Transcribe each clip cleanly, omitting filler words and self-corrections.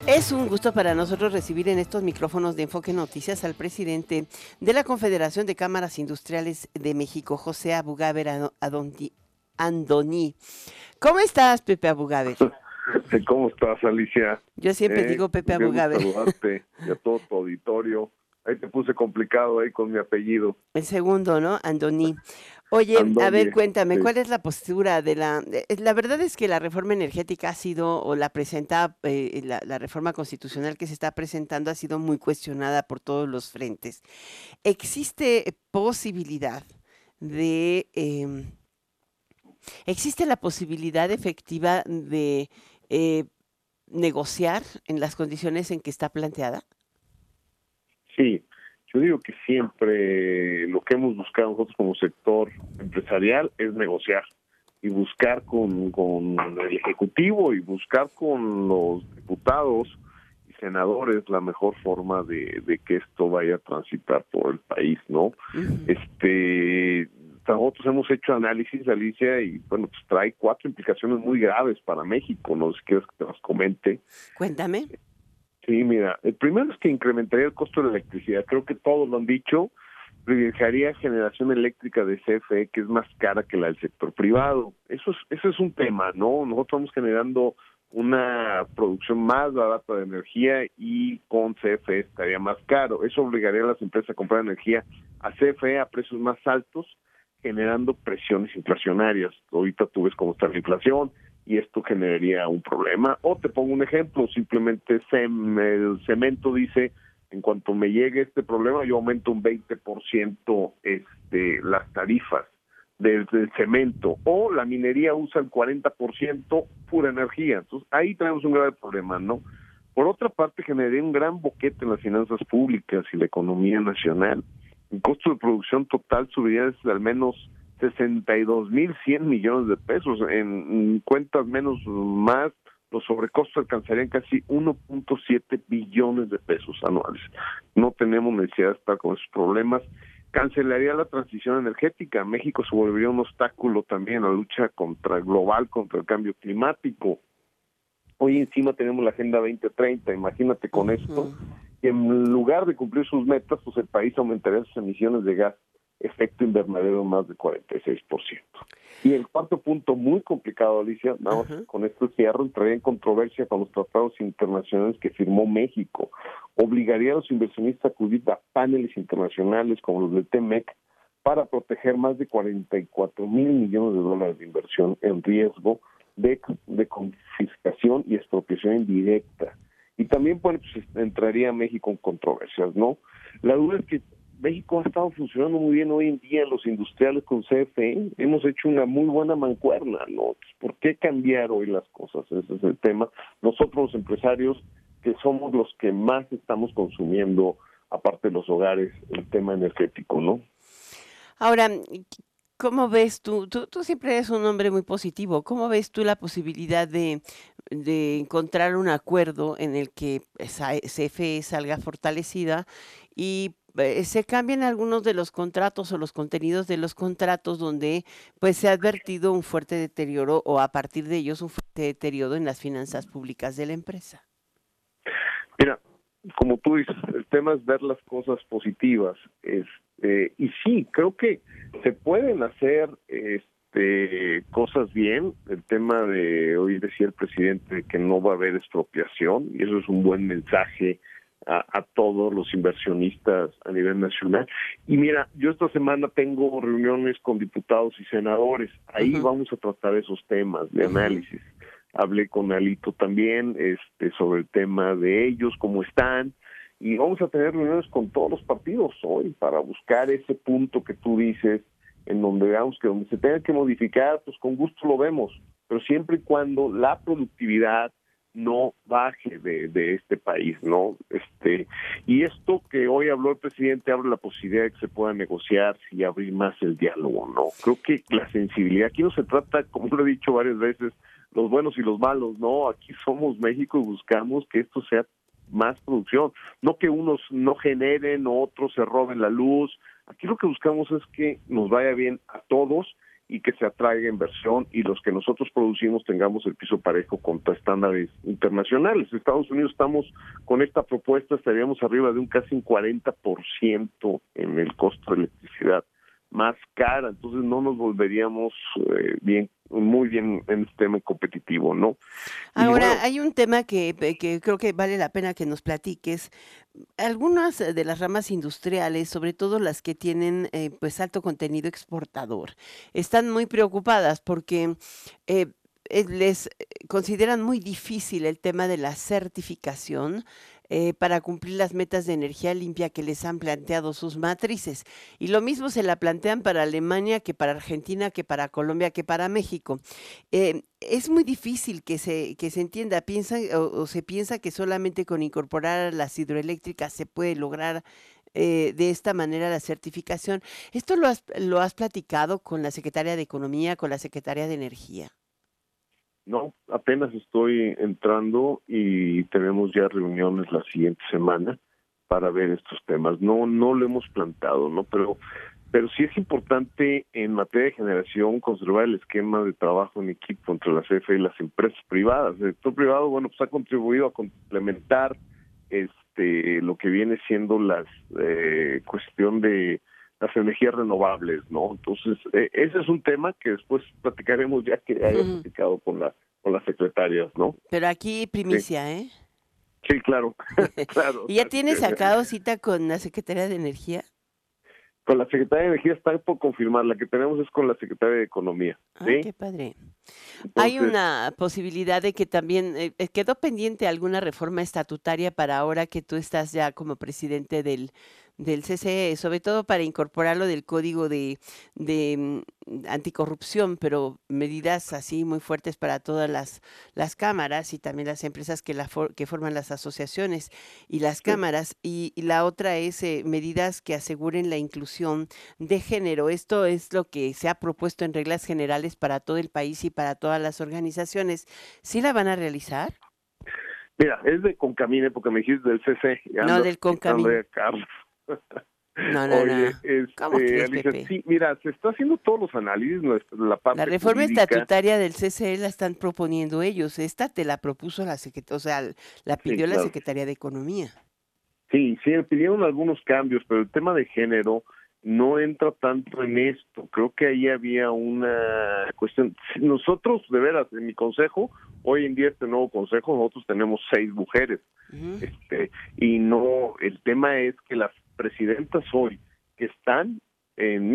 Es un gusto para nosotros recibir en estos micrófonos de Enfoque Noticias al presidente de la Confederación de Cámaras Industriales de México, José Abugaber Andoni. ¿Cómo estás, Pepe Abugaber? ¿Cómo estás, Alicia? Yo siempre digo Pepe Qué gusto Abugaber. saludarte y a todo tu auditorio. Ahí te puse complicado ahí con mi apellido, El segundo, ¿no? Andoni. Oye, a ver, Andoni. cuéntame, Sí, ¿cuál es la postura de la verdad es que la reforma energética ha sido, o la presenta, la reforma constitucional que se está presentando ha sido muy cuestionada por todos los frentes. ¿Existe posibilidad de, existe la posibilidad efectiva de eh, negociar en las condiciones en que está planteada? sí, yo digo que siempre lo que hemos buscado nosotros como sector empresarial es negociar y buscar con el Ejecutivo y buscar con los diputados y senadores la mejor forma de que esto vaya a transitar por el país, ¿no? Ujú. Nosotros hemos hecho análisis, Alicia, y bueno, pues trae 4 implicaciones muy graves para México, no sé si quieres que te las comente. Cuéntame. Sí, mira, el primero es que incrementaría el costo de la electricidad, creo que todos lo han dicho, privilegiaría generación eléctrica de CFE, que es más cara que la del sector privado. Eso es un tema, ¿no? Nosotros estamos generando una producción más barata de energía y con CFE estaría más caro. Eso obligaría a las empresas a comprar energía a CFE a precios más altos, generando presiones inflacionarias. Ahorita tú ves cómo está la inflación y esto generaría un problema. O te pongo un ejemplo, simplemente el cemento dice, en cuanto me llegue este problema, yo aumento un 20% las tarifas del cemento, o la minería usa el 40% pura energía. Entonces, ahí tenemos un grave problema, ¿no? Por otra parte, generaría un gran boquete en las finanzas públicas y la economía nacional. El costo de producción total subiría desde al menos 62,100 millones de pesos. En cuentas menos más, los sobrecostos alcanzarían casi 1.7 billones de pesos anuales. No tenemos necesidad de estar con esos problemas. Cancelaría la transición energética. México se volvería un obstáculo también a la lucha global contra el cambio climático. Hoy encima tenemos la Agenda 2030, imagínate con esto, Ujú. y en lugar de cumplir sus metas, pues el país aumentaría sus emisiones de gas efecto invernadero más de 46%. Y el cuarto punto, muy complicado, Alicia, nada más Ajá. con esto cierro, entraría en controversia con los tratados internacionales que firmó México. Obligaría a los inversionistas a acudir a paneles internacionales como los del TEMEC para proteger más de 44,000 millones de dólares de inversión en riesgo de confiscación y expropiación indirecta. Y también, bueno, pues entraría México en controversias, ¿no? La duda es que México ha estado funcionando muy bien hoy en día, los industriales con CFE, hemos hecho una muy buena mancuerna, ¿no? ¿Por qué cambiar hoy las cosas? Ese es el tema. Nosotros los empresarios, que somos los que más estamos consumiendo, aparte de los hogares, el tema energético, ¿no? Ahora, ¿cómo ves tú siempre eres un hombre muy positivo, ¿cómo ves tú la posibilidad de encontrar un acuerdo en el que CFE salga fortalecida y se cambien algunos de los contratos o los contenidos de los contratos donde pues se ha advertido un fuerte deterioro o a partir de ellos un fuerte deterioro en las finanzas públicas de la empresa? Mira, como tú dices, el tema es ver las cosas positivas. Y sí, creo que se pueden hacer cosas bien. El tema de hoy decía el presidente que no va a haber expropiación, y eso es un buen mensaje a todos los inversionistas a nivel nacional. Y mira, yo esta semana tengo reuniones con diputados y senadores. Ahí Ujú, vamos a tratar esos temas de ujú. análisis. Hablé con Alito también sobre el tema de ellos, cómo están, y vamos a tener reuniones con todos los partidos hoy para buscar ese punto que tú dices, en donde veamos que donde se tenga que modificar, pues con gusto lo vemos, pero siempre y cuando la productividad no baje de este país, ¿no? Y esto que hoy habló el presidente abre la posibilidad de que se pueda negociar y abrir más el diálogo, ¿no? Creo que la sensibilidad, aquí no se trata, como lo he dicho varias veces, los buenos y los malos, no, aquí somos México y buscamos que esto sea más producción, no que unos no generen o otros se roben la luz. Aquí lo que buscamos es que nos vaya bien a todos y que se atraiga inversión y los que nosotros producimos tengamos el piso parejo contra estándares internacionales. Estados Unidos estamos con esta propuesta, estaríamos arriba de casi un 40% en el costo de electricidad más cara, entonces no nos volveríamos muy bien en este tema competitivo, ¿no? Y Ahora, bueno, hay un tema que creo que vale la pena que nos platiques. Algunas de las ramas industriales, sobre todo las que tienen pues alto contenido exportador, están muy preocupadas porque eh, les consideran muy difícil el tema de la certificación para cumplir las metas de energía limpia que les han planteado sus matrices. Y lo mismo se la plantean para Alemania, que para Argentina, que para Colombia, que para México. Es muy difícil que se entienda, piensan o se piensa que solamente con incorporar las hidroeléctricas se puede lograr de esta manera la certificación. ¿Esto lo has platicado con la secretaria de Economía, con la secretaria de Energía? no, apenas estoy entrando y tenemos ya reuniones la siguiente semana para ver estos temas. No lo hemos plantado, ¿no? Pero sí es importante en materia de generación conservar el esquema de trabajo en equipo entre la CFE y las empresas privadas. El sector privado, bueno, pues ha contribuido a complementar lo que viene siendo las cuestión de las energías renovables, ¿no? Entonces, ese es un tema que después platicaremos ya que haya Ujú. platicado con las secretarias, ¿no? Pero aquí Sí, primicia, ¿eh? sí, claro, claro. ¿Y ya tienes sacado cita con la secretaria de Energía? Con la Secretaría de Energía está por confirmar, la que tenemos es con la Secretaria de Economía, Ah, ¿sí? qué padre. Hay Entonces, una posibilidad de que también quedó pendiente alguna reforma estatutaria para ahora que tú estás ya como presidente del CCE, sobre todo para incorporarlo del código de anticorrupción, pero medidas así muy fuertes para todas las cámaras y también las empresas que forman las asociaciones y las sí. cámaras. Y la otra es medidas que aseguren la inclusión de género. Esto es lo que se ha propuesto en reglas generales para todo el país y para todas las organizaciones. ¿Sí la van a realizar? Mira, es de Concamine, porque me dijiste del CC, y No, andas del quitando CONCAMIN. a Carlos. No. Oye, ¿Cómo crees, Alicia, Pepe? sí, mira, se está haciendo todos los análisis, la La parte reforma jurídica, estatutaria del CCE la están proponiendo ellos. Esta te la propuso la secretaria, o sea, la sí, pidió la claro. Secretaría de Economía. Sí, pidieron algunos cambios, pero el tema de género no entra tanto en esto. Creo que ahí había una cuestión. Si nosotros, de veras, en mi consejo, hoy en día este nuevo consejo, nosotros tenemos 6 mujeres. Ujú. Y no, el tema es que las presidentas hoy que están en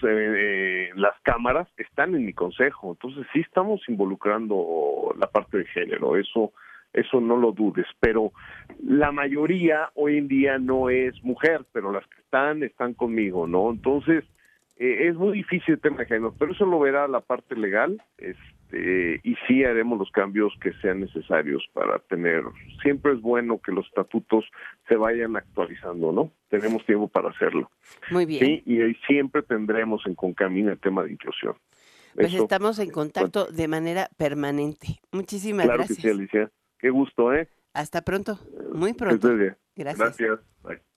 las cámaras están en mi consejo, entonces sí estamos involucrando la parte de género, eso no lo dudes, pero la mayoría hoy en día no es mujer, pero las que están conmigo, ¿no? Entonces es muy difícil el tema de género, pero eso lo verá la parte legal, y sí haremos los cambios que sean necesarios para tener. Siempre es bueno que los estatutos se vayan actualizando, ¿no? Tenemos tiempo para hacerlo, Muy bien. sí, y ahí siempre tendremos en Concamina el tema de inclusión. Pues Eso, estamos en bueno, contacto de manera permanente. Muchísimas claro que sí, gracias. Alicia. Qué gusto, ¿eh? Hasta pronto. Muy Que pronto. estés bien. Gracias. Gracias. Bye.